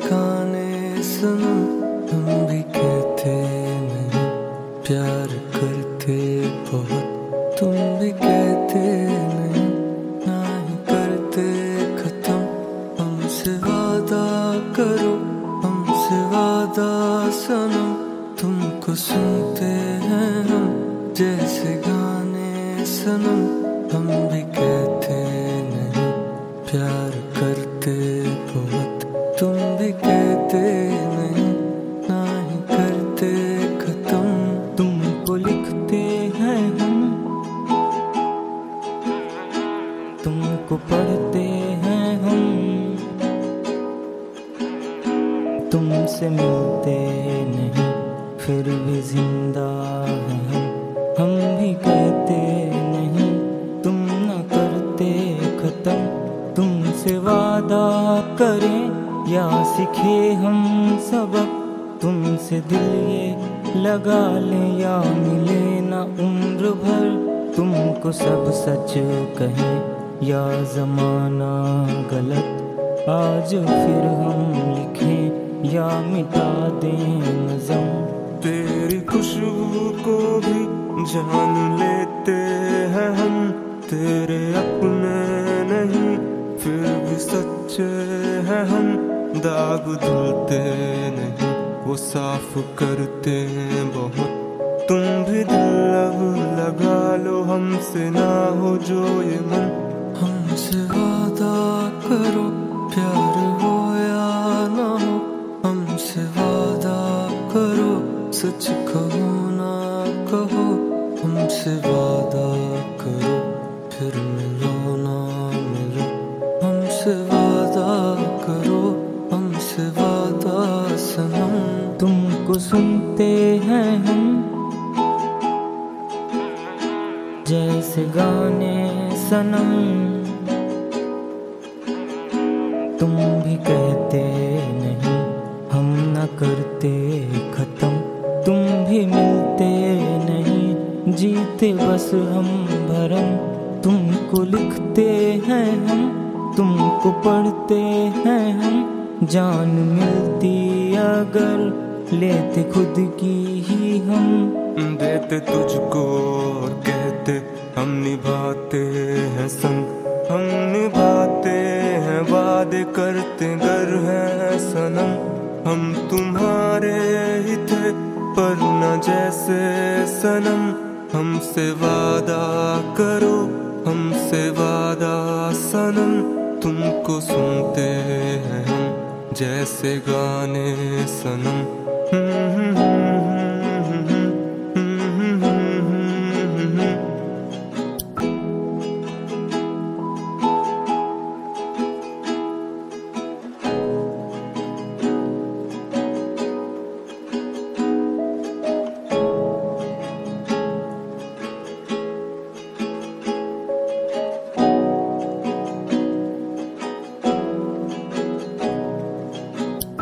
गाने सुनो, हम भी कहते नहीं प्यार करते बहुत, तुम भी कहते नहीं ना ही करते खत्म। हमसे वादा करो, हमसे वादा सनम, तुमको सुनते हैं हम जैसे गाने सनम। हम भी कहते नहीं प्यार करते बहुत, तुम भी कहते नहीं ना ही करते खत्म। तुमको लिखते हैं हम, तुमको पढ़ते हैं हम, तुमसे मिलते नहीं फिर भी जिंदा हैं हम भी कहते नहीं तुम न करते खत्म। तुमसे वादा करें या सीखे हम सबक, तुमसे दिल ये लगा लें या मिले ना उम्र भर। तुमको सब सच कहें या जमाना गलत, आज फिर हम लिखें या मिटा दें नज़म। तेरी खुशबू को भी जान लेते हैं हम, तेरे अपने नहीं फिर भी सच्चे हैं हम। दाग धुलते नहीं वो साफ करते बहुत, तुम भी दिल अब लगा लो हमसे ना हो जो ये मन। हमसे वादा करो प्यार हो या ना हो, हमसे वादा करो सच कहो ना कहो। हमसे वादा करो फिर मिलो ना मिलो, हमसे वादा करो, हमसे वादा सनम। तुमको सुनते हैं हम जैसे गाने सनम, तुम भी कहते नहीं हम न करते खत्म। तुम भी मिलते नहीं जीते बस हम भरम। तुमको लिखते हैं हम, तुमको पढ़ते हैं हम, जान मिलती अगर लेते खुद की ही हम। देते तुझको और कहते हम निभाते हैं संग, हम निभाते हैं वादे करते गर है सनम। हम तुम्हारे ही थे पर न जैसे सनम। हमसे वादा करो, हमसे वादा सनम, तुमको सुनते हैं हम जैसे गाने सनम।